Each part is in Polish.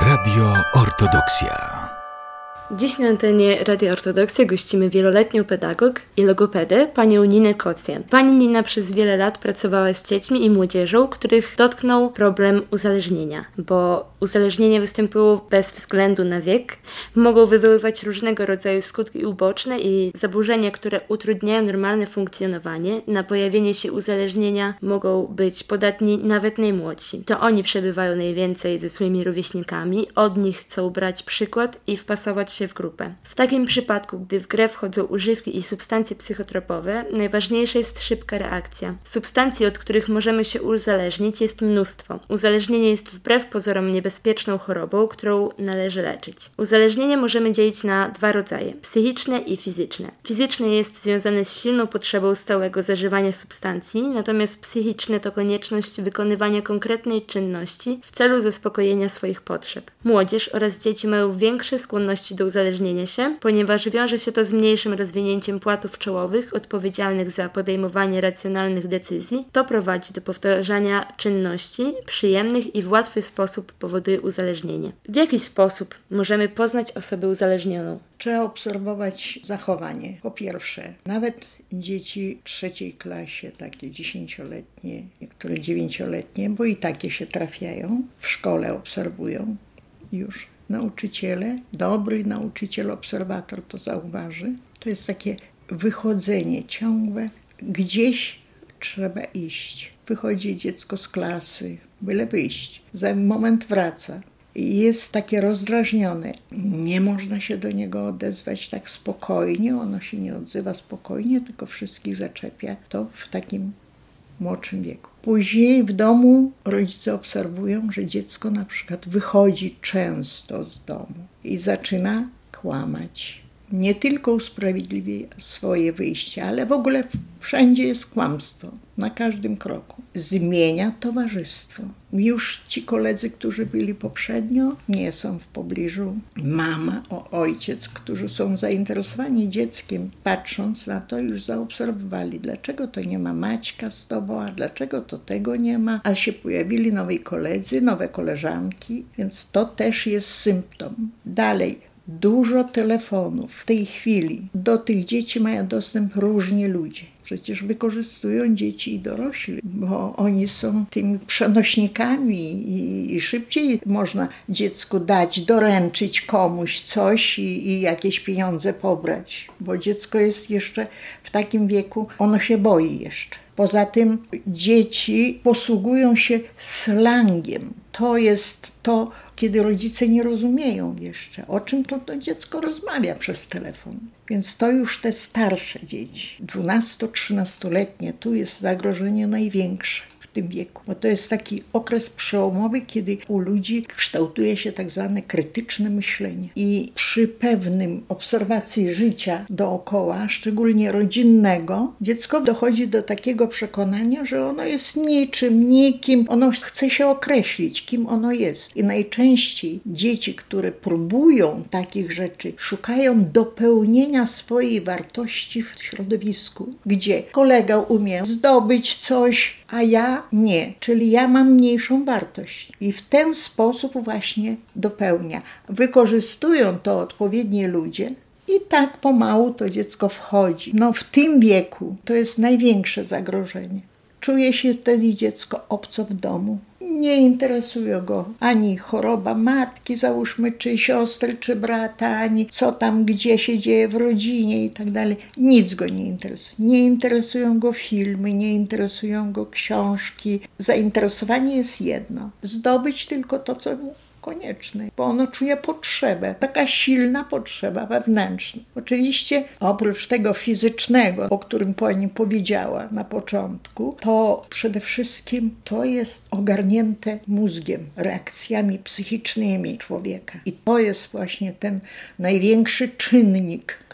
Radio Ortodoksja. Dziś na antenie Radia Ortodoksja gościmy wieloletnią pedagog i logopedę, panią Ninę Kocjan. Pani Nina przez wiele lat pracowała z dziećmi i młodzieżą, których dotknął problem uzależnienia, bo uzależnienia występują bez względu na wiek, mogą wywoływać różnego rodzaju skutki uboczne i zaburzenia, które utrudniają normalne funkcjonowanie. Na pojawienie się uzależnienia mogą być podatni nawet najmłodsi. To oni przebywają najwięcej ze swoimi rówieśnikami, od nich chcą brać przykład i wpasować się w grupę. W takim przypadku, gdy w grę wchodzą używki i substancje psychotropowe, najważniejsza jest szybka reakcja. Substancji, od których możemy się uzależnić, jest mnóstwo. Uzależnienie jest wbrew pozorom niebezpieczną chorobą, którą należy leczyć. Uzależnienie możemy dzielić na dwa rodzaje: psychiczne i fizyczne. Fizyczne jest związane z silną potrzebą stałego zażywania substancji, natomiast psychiczne to konieczność wykonywania konkretnej czynności w celu zaspokojenia swoich potrzeb. Młodzież oraz dzieci mają większe skłonności do uzależnienia się, ponieważ wiąże się to z mniejszym rozwinięciem płatów czołowych odpowiedzialnych za podejmowanie racjonalnych decyzji. To prowadzi do powtarzania czynności przyjemnych i w łatwy sposób powoduje uzależnienie. W jaki sposób możemy poznać osobę uzależnioną? Trzeba obserwować zachowanie. Po pierwsze, nawet dzieci w 3. klasie, takie 10-letnie, niektóre 9-letnie, bo i takie się trafiają, w szkole obserwują już. Nauczyciele, dobry nauczyciel, obserwator to zauważy. To jest takie wychodzenie ciągłe. Gdzieś trzeba iść. Wychodzi dziecko z klasy, byle wyjść. Za moment wraca. Jest takie rozdrażnione. Nie można się do niego odezwać tak spokojnie. Ono się nie odzywa spokojnie, tylko wszystkich zaczepia. To w takim młodszym wieku. Później w domu rodzice obserwują, że dziecko na przykład wychodzi często z domu i zaczyna kłamać. Nie tylko usprawiedliwia swoje wyjście, ale w ogóle wszędzie jest kłamstwo, na każdym kroku. Zmienia towarzystwo. Już ci koledzy, którzy byli poprzednio, nie są w pobliżu. Mama, ojciec, którzy są zainteresowani dzieckiem, patrząc na to, już zaobserwowali, dlaczego to nie ma Maćka z tobą, a dlaczego to tego nie ma, a się pojawili nowi koledzy, nowe koleżanki, więc to też jest symptom. Dalej. Dużo telefonów w tej chwili. Do tych dzieci mają dostęp różni ludzie. Przecież wykorzystują dzieci i dorośli, bo oni są tymi przenośnikami i szybciej można dziecku dać, doręczyć komuś coś i jakieś pieniądze pobrać. Bo dziecko jest jeszcze w takim wieku, ono się boi jeszcze. Poza tym dzieci posługują się slangiem. To jest to, kiedy rodzice nie rozumieją jeszcze, o czym to dziecko rozmawia przez telefon. Więc to już te starsze dzieci, 12-13-letnie, tu jest zagrożenie największe w tym wieku. Bo to jest taki okres przełomowy, kiedy u ludzi kształtuje się tak zwane krytyczne myślenie. I przy pewnym obserwacji życia dookoła, szczególnie rodzinnego, dziecko dochodzi do takiego przekonania, że ono jest niczym, nikim. Ono chce się określić, kim ono jest. I najczęściej dzieci, które próbują takich rzeczy, szukają dopełnienia swojej wartości w środowisku, gdzie kolega umie zdobyć coś, a ja nie. Czyli ja mam mniejszą wartość. I w ten sposób właśnie dopełnia. Wykorzystują to odpowiednie ludzie i tak pomału to dziecko wchodzi. No w tym wieku to jest największe zagrożenie. Czuje się wtedy dziecko obco w domu. Nie interesuje go ani choroba matki, załóżmy, czy siostry, czy brata, ani co tam, gdzie się dzieje w rodzinie i tak dalej. Nic go nie interesuje. Nie interesują go filmy, nie interesują go książki. Zainteresowanie jest jedno. Zdobyć tylko to, co mu konieczne, bo ono czuje potrzebę, taka silna potrzeba wewnętrzna. Oczywiście oprócz tego fizycznego, o którym pani powiedziała na początku, to przede wszystkim to jest ogarnięte mózgiem, reakcjami psychicznymi człowieka. I to jest właśnie ten największy czynnik,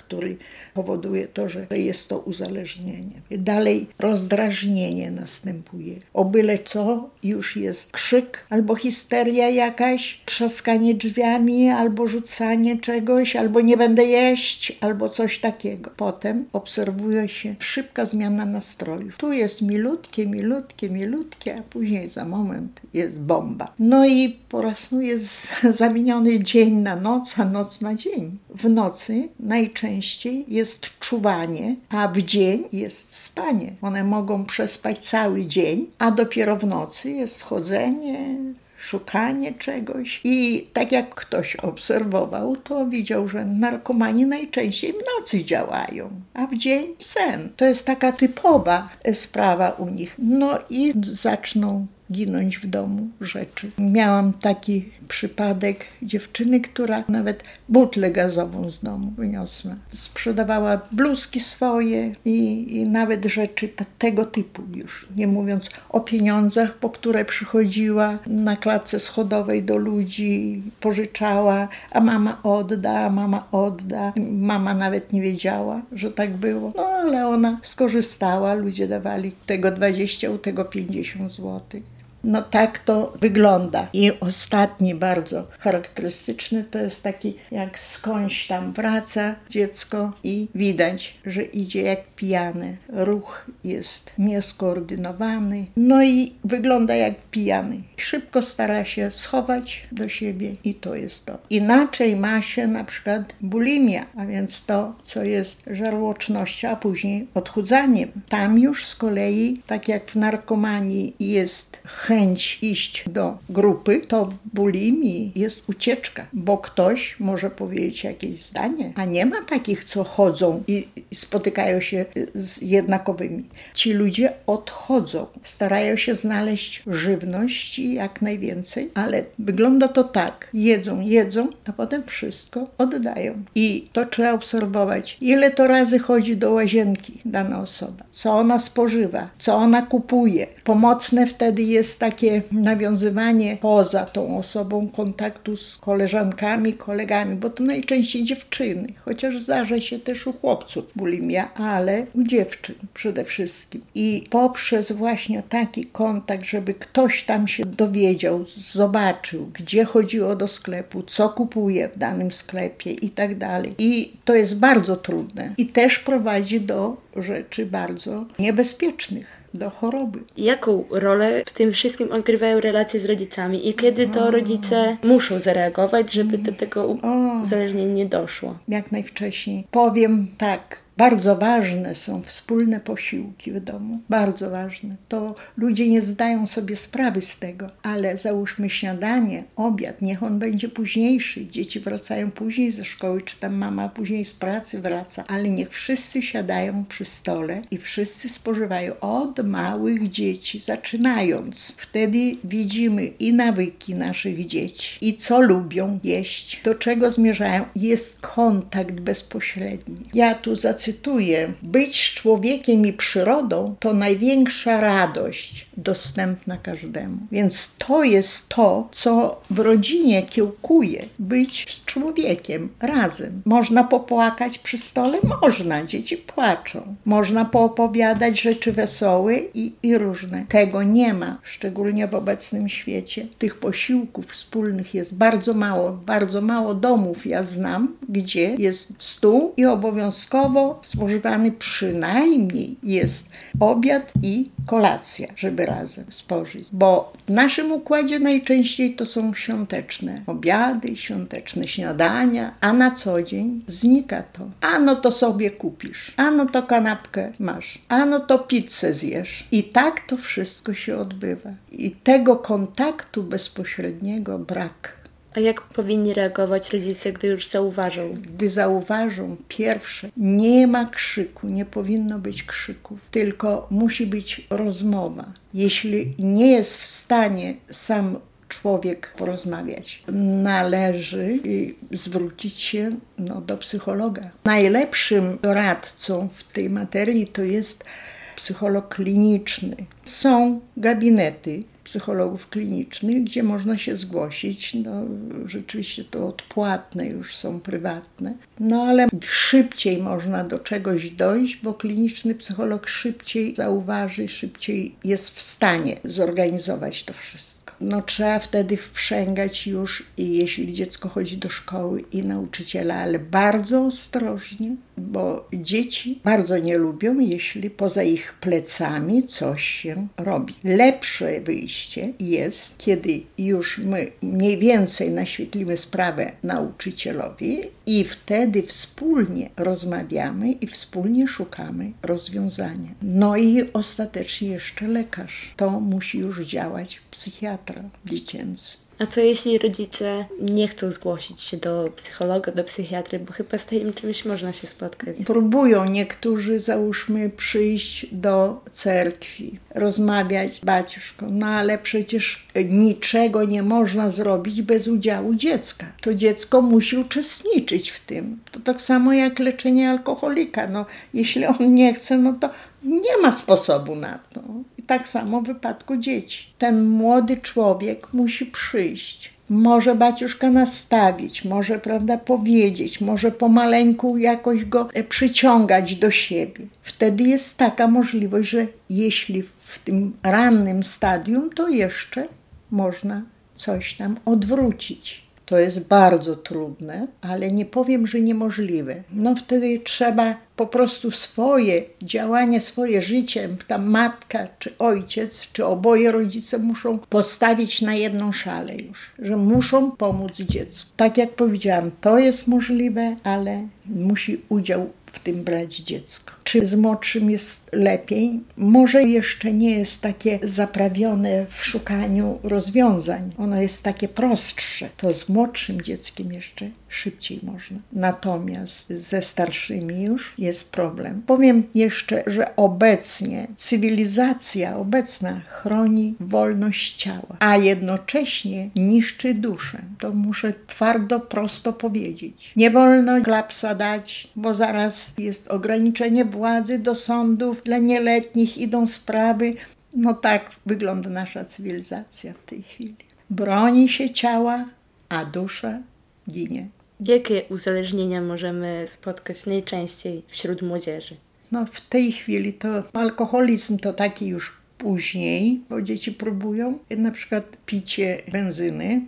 który powoduje to, że jest to uzależnienie. Dalej rozdrażnienie następuje. O byle co już jest krzyk, albo histeria jakaś, trzaskanie drzwiami, albo rzucanie czegoś, albo nie będę jeść, albo coś takiego. Potem obserwuje się szybka zmiana nastrojów. Tu jest milutkie, a później za moment jest bomba. No i po raz jest zamieniony dzień na noc, a noc na dzień. W nocy najczęściej jest czuwanie, a w dzień jest spanie. One mogą przespać cały dzień, a dopiero w nocy jest chodzenie, szukanie czegoś. I tak jak ktoś obserwował, to widział, że narkomani najczęściej w nocy działają, a w dzień sen. To jest taka typowa sprawa u nich. No i zaczną ginąć w domu rzeczy. Miałam taki przypadek dziewczyny, która nawet butlę gazową z domu wyniosła. Sprzedawała bluzki swoje i nawet rzeczy tego typu już. Nie mówiąc o pieniądzach, po które przychodziła na klatce schodowej do ludzi, pożyczała, a mama odda. Mama nawet nie wiedziała, że tak było. No ale ona skorzystała, ludzie dawali tego 20, u tego 50 złotych. No tak to wygląda. I ostatni bardzo charakterystyczny to jest taki, jak skądś tam wraca dziecko i widać, że idzie jak pijane. Ruch jest nieskoordynowany, no i wygląda jak pijany. Szybko stara się schować do siebie i to jest to. Inaczej ma się na przykład bulimia, a więc to, co jest żarłocznością, a później odchudzaniem. Tam już z kolei, tak jak w narkomanii jest chęć iść do grupy, to w bulimii jest ucieczka, bo ktoś może powiedzieć jakieś zdanie, a nie ma takich, co chodzą i spotykają się z jednakowymi. Ci ludzie odchodzą, starają się znaleźć żywności jak najwięcej, ale wygląda to tak, jedzą, a potem wszystko oddają. I to trzeba obserwować, ile to razy chodzi do łazienki dana osoba, co ona spożywa, co ona kupuje. Pomocne wtedy jest takie nawiązywanie poza tą osobą kontaktu z koleżankami, kolegami, bo to najczęściej dziewczyny, chociaż zdarza się też u chłopców bulimia, ale u dziewczyn przede wszystkim. I poprzez właśnie taki kontakt, żeby ktoś tam się dowiedział, zobaczył, gdzie chodziło do sklepu, co kupuje w danym sklepie i tak dalej. I to jest bardzo trudne i też prowadzi do rzeczy bardzo niebezpiecznych, do choroby. Jaką rolę w tym wszystkim odgrywają relacje z rodzicami i kiedy to rodzice muszą zareagować, żeby do tego uzależnienia nie doszło? Jak najwcześniej. Powiem tak, bardzo ważne są wspólne posiłki w domu. Bardzo ważne. To ludzie nie zdają sobie sprawy z tego, ale załóżmy śniadanie, obiad, niech on będzie późniejszy. Dzieci wracają później ze szkoły, czy tam mama później z pracy wraca, ale niech wszyscy siadają przy stole i wszyscy spożywają od małych dzieci, zaczynając. Wtedy widzimy i nawyki naszych dzieci, i co lubią jeść, do czego zmierzają. Jest kontakt bezpośredni. Ja tu zacytuję: być człowiekiem i przyrodą to największa radość dostępna każdemu. Więc to jest to, co w rodzinie kiełkuje. Być z człowiekiem razem. Można popłakać przy stole? Można. Dzieci płaczą. Można poopowiadać rzeczy wesołe i różne. Tego nie ma, szczególnie w obecnym świecie. Tych posiłków wspólnych jest bardzo mało. Bardzo mało domów ja znam, gdzie jest stół i obowiązkowo spożywany przynajmniej jest obiad i kolacja, żeby razem spożyć. Bo w naszym układzie najczęściej to są świąteczne obiady, świąteczne śniadania, a na co dzień znika to. Ano to sobie kupisz, ano to kanapkę masz, ano to pizzę zjesz. I tak to wszystko się odbywa. I tego kontaktu bezpośredniego brak. A jak powinni reagować rodzice, gdy już zauważą? Gdy zauważą, pierwsze, nie ma krzyku, nie powinno być krzyków, tylko musi być rozmowa. Jeśli nie jest w stanie sam człowiek porozmawiać, należy zwrócić się do psychologa. Najlepszym doradcą w tej materii to jest psycholog kliniczny. Są gabinety psychologów klinicznych, gdzie można się zgłosić. No, rzeczywiście to odpłatne już są, prywatne. No ale szybciej można do czegoś dojść, bo kliniczny psycholog szybciej zauważy, szybciej jest w stanie zorganizować to wszystko. No trzeba wtedy wprzęgać już, i jeśli dziecko chodzi do szkoły, i nauczyciela, ale bardzo ostrożnie, bo dzieci bardzo nie lubią, jeśli poza ich plecami coś się robi. Lepsze wyjście jest, kiedy już my mniej więcej naświetlimy sprawę nauczycielowi i wtedy wspólnie rozmawiamy i wspólnie szukamy rozwiązania. No i ostatecznie jeszcze lekarz. To musi już działać psychiatra dziecięcy. A co jeśli rodzice nie chcą zgłosić się do psychologa, do psychiatry, bo chyba z tym czymś można się spotkać? Próbują niektórzy, załóżmy, przyjść do cerkwi, rozmawiać, baciuszko, no ale przecież niczego nie można zrobić bez udziału dziecka. To dziecko musi uczestniczyć w tym. To tak samo jak leczenie alkoholika. No, jeśli on nie chce, no to nie ma sposobu na to. I tak samo w wypadku dzieci. Ten młody człowiek musi przyjść. Może baciuszka nastawić, może, prawda, powiedzieć, może pomaleńku jakoś go przyciągać do siebie. Wtedy jest taka możliwość, że jeśli w tym rannym stadium, to jeszcze można coś tam odwrócić. To jest bardzo trudne, ale nie powiem, że niemożliwe. No wtedy trzeba po prostu swoje działanie, swoje życie, ta matka czy ojciec, czy oboje rodzice muszą postawić na jedną szalę już, że muszą pomóc dziecku. Tak jak powiedziałam, to jest możliwe, ale musi udział w tym brać dziecko. Czy z młodszym jest lepiej? Może jeszcze nie jest takie zaprawione w szukaniu rozwiązań. Ono jest takie prostsze. To z młodszym dzieckiem jeszcze szybciej można. Natomiast ze starszymi już jest problem. Powiem jeszcze, że obecnie cywilizacja obecna chroni wolność ciała, a jednocześnie niszczy duszę. To muszę twardo, prosto powiedzieć. Nie wolno klapsa dać, bo zaraz jest ograniczenie władzy do sądów. Dla nieletnich idą sprawy. No tak wygląda nasza cywilizacja w tej chwili. Broni się ciała, a dusza ginie. Jakie uzależnienia możemy spotkać najczęściej wśród młodzieży? No w tej chwili to alkoholizm to taki już później, bo dzieci próbują na przykład picie benzyny,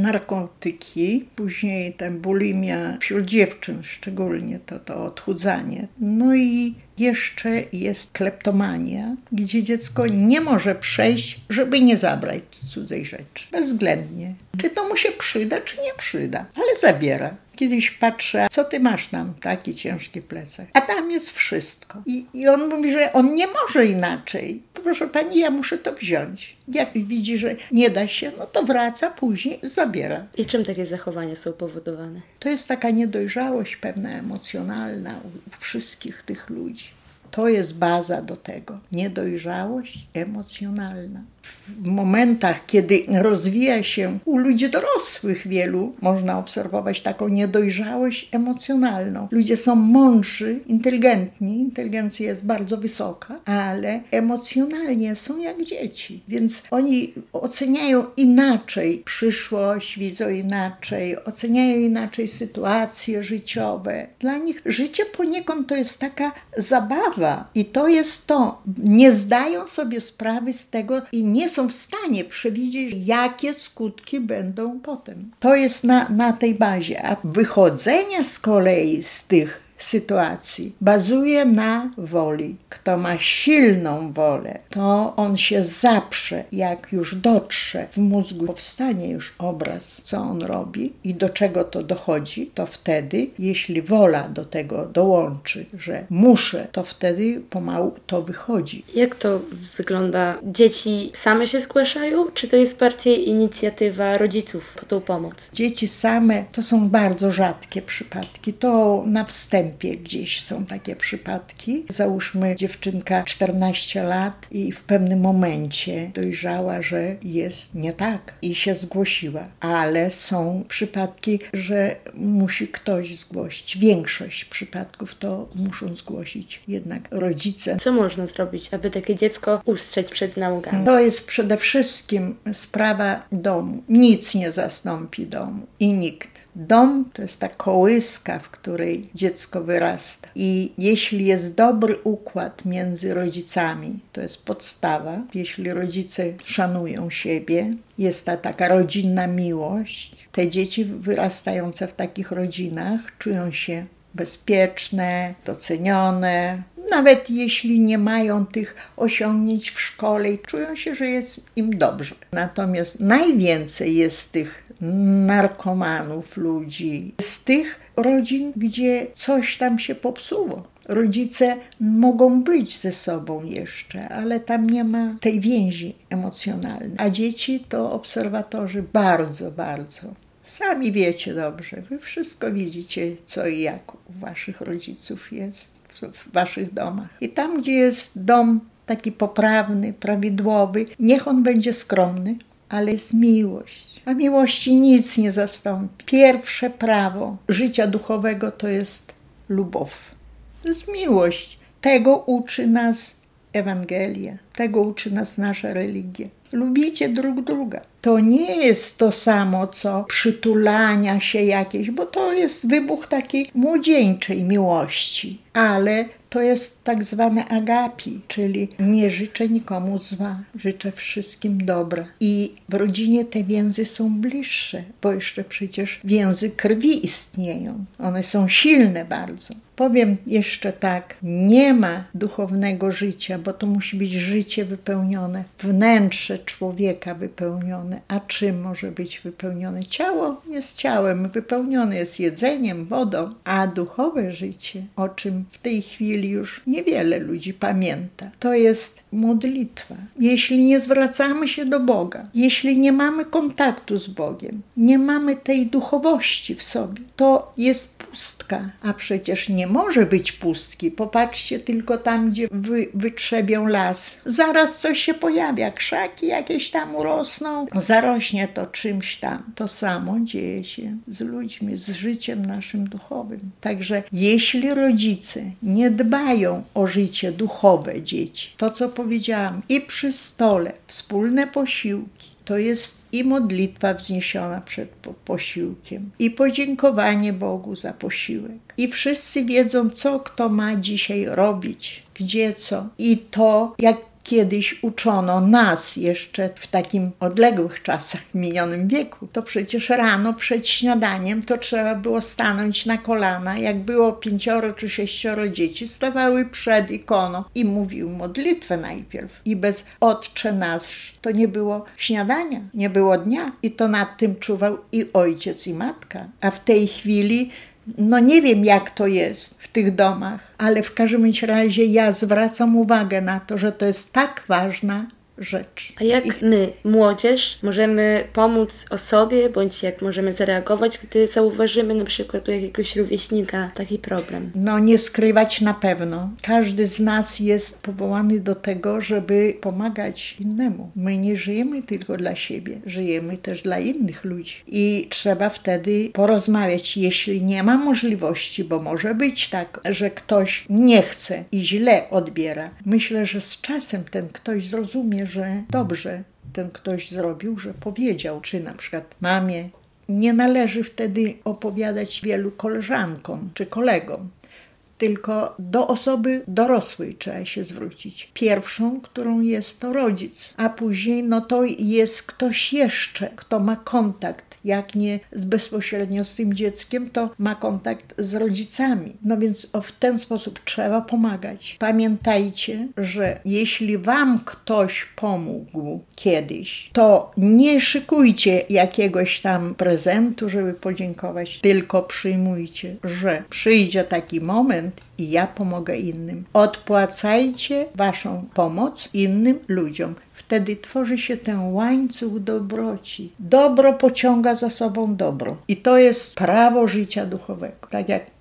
narkotyki, później tam bulimia wśród dziewczyn szczególnie, to odchudzanie. No i jeszcze jest kleptomania, gdzie dziecko nie może przejść, żeby nie zabrać cudzej rzeczy. Bezwzględnie. Czy to mu się przyda, czy nie przyda, ale zabiera. Kiedyś patrzę, co ty masz tam, taki ciężki plecak, a tam jest wszystko. I on mówi, że on nie może inaczej. Proszę pani, ja muszę to wziąć. Jak widzi, że nie da się, no to wraca później, zabiera. I czym takie zachowania są powodowane? To jest taka niedojrzałość pewna emocjonalna u wszystkich tych ludzi. To jest baza do tego. Niedojrzałość emocjonalna. W momentach, kiedy rozwija się u ludzi dorosłych wielu, można obserwować taką niedojrzałość emocjonalną. Ludzie są mądrzy, inteligentni, inteligencja jest bardzo wysoka, ale emocjonalnie są jak dzieci. Więc oni oceniają inaczej przyszłość, widzą inaczej, oceniają inaczej sytuacje życiowe. Dla nich życie poniekąd to jest taka zabawa i to jest to. Nie zdają sobie sprawy z tego i nie są w stanie przewidzieć, jakie skutki będą potem. To jest na tej bazie. A wychodzenie z kolei z tych sytuacji bazuje na woli. Kto ma silną wolę, to on się zaprze, jak już dotrze w mózgu, powstanie już obraz, co on robi i do czego to dochodzi, to wtedy, jeśli wola do tego dołączy, że muszę, to wtedy pomału to wychodzi. Jak to wygląda? Dzieci same się zgłaszają, czy to jest bardziej inicjatywa rodziców po tą pomoc? Dzieci same to są bardzo rzadkie przypadki. To na wstępie wstępie gdzieś są takie przypadki. Załóżmy, dziewczynka 14 lat i w pewnym momencie dojrzała, że jest nie tak i się zgłosiła. Ale są przypadki, że musi ktoś zgłosić. Większość przypadków to muszą zgłosić jednak rodzice. Co można zrobić, aby takie dziecko ustrzec przed nałogami? To jest przede wszystkim sprawa domu. Nic nie zastąpi domu i nikt. Dom to jest ta kołyska, w której dziecko wyrasta. I jeśli jest dobry układ między rodzicami, to jest podstawa. Jeśli rodzice szanują siebie, jest ta taka rodzinna miłość. Te dzieci wyrastające w takich rodzinach czują się bezpieczne, docenione. Nawet jeśli nie mają tych osiągnięć w szkole i czują się, że jest im dobrze. Natomiast najwięcej jest tych narkomanów, ludzi, z tych rodzin, gdzie coś tam się popsuło. Rodzice mogą być ze sobą jeszcze, ale tam nie ma tej więzi emocjonalnej. A dzieci to obserwatorzy bardzo, bardzo. Sami wiecie dobrze, wy wszystko widzicie, co i jak u waszych rodziców jest, w waszych domach. I tam, gdzie jest dom taki poprawny, prawidłowy, niech on będzie skromny, ale jest miłość. A miłości nic nie zastąpi. Pierwsze prawo życia duchowego to jest lubow. To jest miłość. Tego uczy nas Ewangelia. Tego uczy nas nasza religia. Lubicie drug druga. To nie jest to samo, co przytulania się jakieś, bo to jest wybuch takiej młodzieńczej miłości. Ale to jest tak zwane agapi, czyli nie życzę nikomu zła, życzę wszystkim dobra. I w rodzinie te więzy są bliższe, bo jeszcze przecież więzy krwi istnieją. One są silne bardzo. Powiem jeszcze tak, nie ma duchownego życia, bo to musi być życie wypełnione, wnętrze człowieka wypełnione. A czym może być wypełnione? Ciało jest ciałem, wypełnione jest jedzeniem, wodą, a duchowe życie, o czym w tej chwili już niewiele ludzi pamięta, to jest modlitwa. Jeśli nie zwracamy się do Boga, jeśli nie mamy kontaktu z Bogiem, nie mamy tej duchowości w sobie, to jest pustka, a przecież nie może być pustki. Popatrzcie tylko tam, gdzie wytrzebią las. Zaraz coś się pojawia, krzaki jakieś tam urosną, zarośnie to czymś tam. To samo dzieje się z ludźmi, z życiem naszym duchowym. Także jeśli rodzice nie dbają o życie duchowe dzieci, to co powiedziałam, i przy stole wspólne posiłki, to jest i modlitwa wzniesiona przed posiłkiem, i podziękowanie Bogu za posiłek. I wszyscy wiedzą, co kto ma dzisiaj robić, gdzie co. I to, jak kiedyś uczono nas jeszcze w takim odległych czasach, w minionym wieku, to przecież rano przed śniadaniem to trzeba było stanąć na kolana. Jak było 5 czy 6 dzieci, stawały przed ikoną i mówił modlitwę najpierw. I bez Otcze Nasz to nie było śniadania, nie było dnia. I to nad tym czuwał i ojciec, i matka. A w tej chwili nie wiem, jak to jest w tych domach, ale w każdym razie ja zwracam uwagę na to, że to jest tak ważna rzecz. A jak my, młodzież, możemy pomóc osobie, bądź jak możemy zareagować, gdy zauważymy na przykład u jakiegoś rówieśnika taki problem? Nie skrywać na pewno. Każdy z nas jest powołany do tego, żeby pomagać innemu. My nie żyjemy tylko dla siebie, żyjemy też dla innych ludzi. I trzeba wtedy porozmawiać, jeśli nie ma możliwości, bo może być tak, że ktoś nie chce i źle odbiera. Myślę, że z czasem ten ktoś zrozumie, że dobrze ten ktoś zrobił, że powiedział, czy na przykład mamie. Nie należy wtedy opowiadać wielu koleżankom czy kolegom, tylko do osoby dorosłej trzeba się zwrócić. Pierwszą, którą jest, to rodzic, a później to jest ktoś jeszcze, kto ma kontakt. Jak nie bezpośrednio z tym dzieckiem, to ma kontakt z rodzicami. Więc w ten sposób trzeba pomagać. Pamiętajcie, że jeśli wam ktoś pomógł kiedyś, to nie szykujcie jakiegoś tam prezentu, żeby podziękować, tylko przyjmujcie, że przyjdzie taki moment i ja pomogę innym. Odpłacajcie waszą pomoc innym ludziom. Wtedy tworzy się ten łańcuch dobroci. Dobro pociąga za sobą dobro. I to jest prawo życia duchowego. Tak jak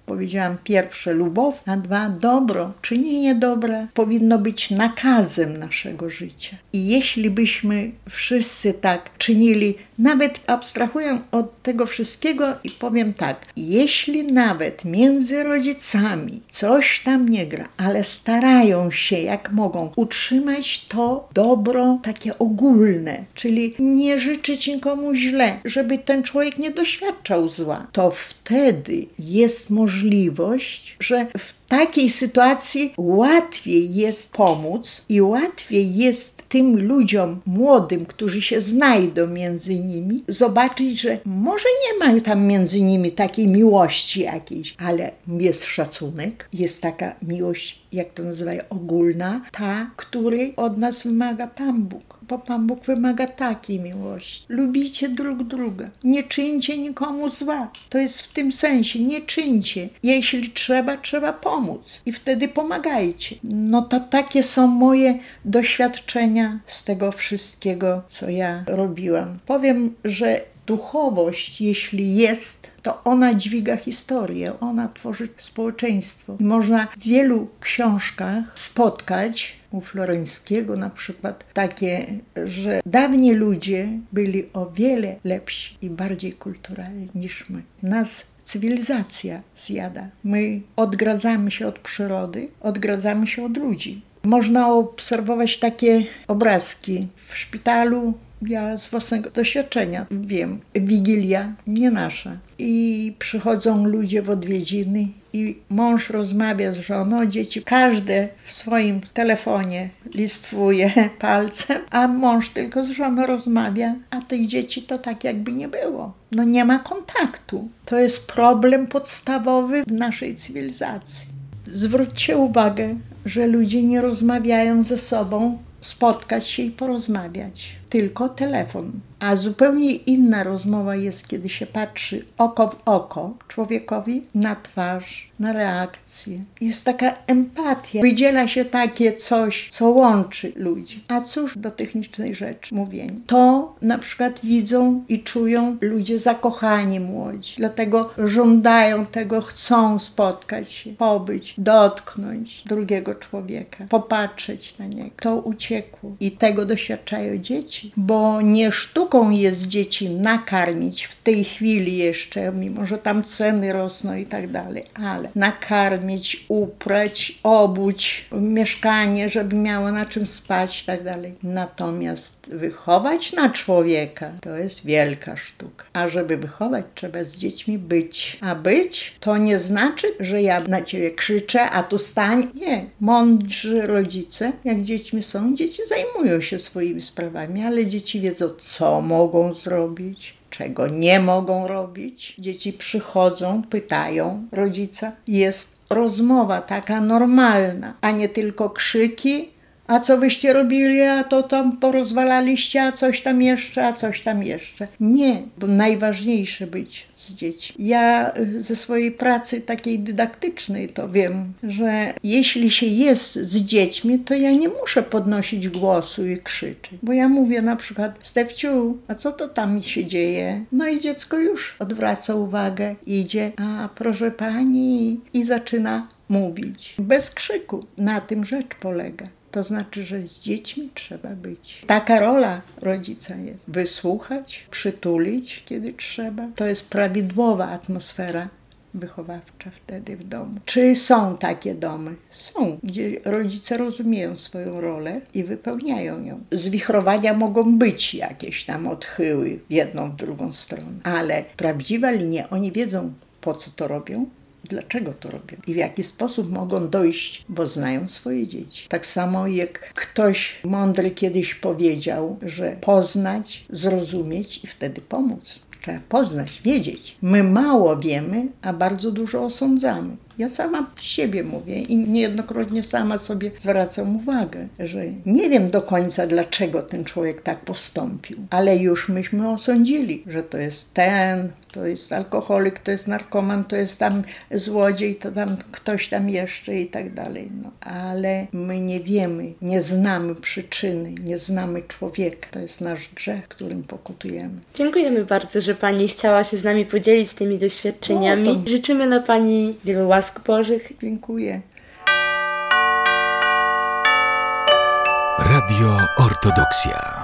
powiedziałam, pierwsze lubow, a dwa dobro. Czynienie dobra powinno być nakazem naszego życia. I jeśli byśmy wszyscy tak czynili, nawet abstrahuję od tego wszystkiego i powiem tak, jeśli nawet między rodzicami coś tam nie gra, ale starają się jak mogą utrzymać to dobro takie ogólne, czyli nie życzyć nikomu źle, żeby ten człowiek nie doświadczał zła, to wtedy jest możliwość, że w takiej sytuacji łatwiej jest pomóc i łatwiej jest tym ludziom młodym, którzy się znajdą między nimi, zobaczyć, że może nie ma tam między nimi takiej miłości jakiejś, ale jest szacunek, jest taka miłość, jak to nazywają, ogólna, ta, której od nas wymaga Pan Bóg. Bo Pan Bóg wymaga takiej miłości. Lubicie drug druga. Nie czyńcie nikomu zła. To jest w tym sensie. Nie czyńcie. Jeśli trzeba pomóc. I wtedy pomagajcie. No to takie są moje doświadczenia z tego wszystkiego, co ja robiłam. Powiem, że duchowość, jeśli jest, to ona dźwiga historię, ona tworzy społeczeństwo. I można w wielu książkach spotkać, u Floreńskiego na przykład, takie, że dawni ludzie byli o wiele lepsi i bardziej kulturalni niż my. Nas cywilizacja zjada. My odgradzamy się od przyrody, odgradzamy się od ludzi. Można obserwować takie obrazki w szpitalu. Ja z własnego doświadczenia wiem, Wigilia nie nasza. I przychodzą ludzie w odwiedziny i mąż rozmawia z żoną, dzieci każde w swoim telefonie listwuje palcem, a mąż tylko z żoną rozmawia, a tych dzieci to tak jakby nie było. No nie ma kontaktu. To jest problem podstawowy w naszej cywilizacji. Zwróćcie uwagę, że ludzie nie rozmawiają ze sobą, spotkać się i porozmawiać. Tylko telefon. A zupełnie inna rozmowa jest, kiedy się patrzy oko w oko człowiekowi, na twarz, na reakcję. Jest taka empatia. Wydziela się takie coś, co łączy ludzi. A cóż do technicznej rzeczy mówienie. To na przykład widzą i czują ludzie zakochani młodzi. Dlatego żądają tego, chcą spotkać się, pobyć, dotknąć drugiego człowieka, popatrzeć na niego. To uciekło. I tego doświadczają dzieci. Bo nie sztuką jest dzieci nakarmić w tej chwili jeszcze, mimo że tam ceny rosną i tak dalej, ale nakarmić, uprać, obuć mieszkanie, żeby miało na czym spać i tak dalej. Natomiast wychować na człowieka to jest wielka sztuka. A żeby wychować, trzeba z dziećmi być. A być to nie znaczy, że ja na ciebie krzyczę, a tu stań. Nie. Mądrzy rodzice, jak dziećmi są, dzieci zajmują się swoimi sprawami, ale dzieci wiedzą, co mogą zrobić, czego nie mogą robić. Dzieci przychodzą, pytają rodzica. Jest rozmowa taka normalna, a nie tylko krzyki. A co wyście robili, a to tam porozwalaliście, a coś tam jeszcze, a coś tam jeszcze. Nie, bo najważniejsze być z dziećmi. Ja ze swojej pracy takiej dydaktycznej to wiem, że jeśli się jest z dziećmi, to ja nie muszę podnosić głosu i krzyczeć. Bo ja mówię na przykład, Stefciu, a co to tam się dzieje? No i dziecko już odwraca uwagę, idzie, a proszę pani, i zaczyna mówić. Bez krzyku. Na tym rzecz polega. To znaczy, że z dziećmi trzeba być. Taka rola rodzica jest. Wysłuchać, przytulić, kiedy trzeba. To jest prawidłowa atmosfera wychowawcza wtedy w domu. Czy są takie domy? Są, gdzie rodzice rozumieją swoją rolę i wypełniają ją. Zwichrowania mogą być jakieś tam odchyły w jedną, w drugą stronę. Ale prawdziwa linia, oni wiedzą, po co to robią, dlaczego to robią i w jaki sposób mogą dojść, bo znają swoje dzieci. Tak samo jak ktoś mądry kiedyś powiedział, że poznać, zrozumieć i wtedy pomóc. Trzeba poznać, wiedzieć. My mało wiemy, a bardzo dużo osądzamy. Ja sama siebie mówię i niejednokrotnie sama sobie zwracam uwagę, że nie wiem do końca, dlaczego ten człowiek tak postąpił, ale już myśmy osądzili, że to jest to jest alkoholik, to jest narkoman, to jest tam złodziej, to tam ktoś tam jeszcze i tak dalej. No, ale my nie wiemy, nie znamy przyczyny, nie znamy człowieka. To jest nasz grzech, którym pokutujemy. Dziękujemy bardzo, że Pani chciała się z nami podzielić tymi doświadczeniami. Życzymy dla Pani wielu łask Bożych. Dziękuję. Radio Ortodoksja.